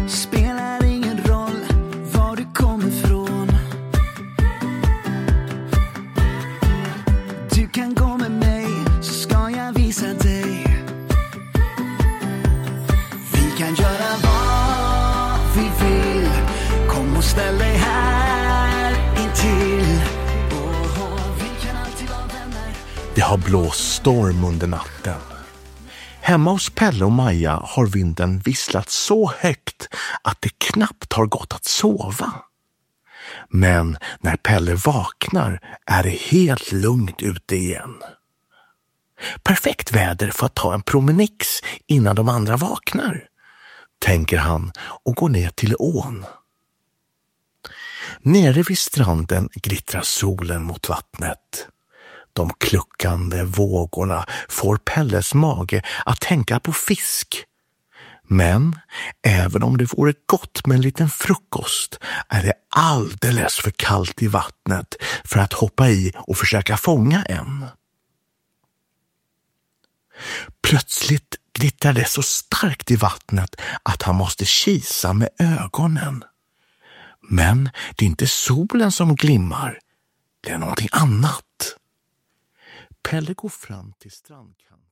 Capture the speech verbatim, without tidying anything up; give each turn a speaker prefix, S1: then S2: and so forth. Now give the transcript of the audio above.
S1: Spelar ingen roll var du kommer ifrån. Du kan gå med mig så ska jag visa dig. Vi kan göra vad vi vill. Kom och ställ dig här intill. Oh, vi kan alltid vara vänner.
S2: Det har blåst storm under natten. Hemma hos Pelle och Maja har vinden visslat så högt att det knappt har gått att sova. Men när Pelle vaknar är det helt lugnt ute igen. Perfekt väder för att ta en promenix innan de andra vaknar, tänker han och går ner till ån. Nere vid stranden glittrar solen mot vattnet. De kluckande vågorna får Pelles mage att tänka på fisk. Men även om det vore gott med en liten frukost är det alldeles för kallt i vattnet för att hoppa i och försöka fånga en. Plötsligt glittrar det så starkt i vattnet att han måste kisa med ögonen. Men det är inte solen som glimmar, det är någonting annat. Pelle går fram till strandkanten.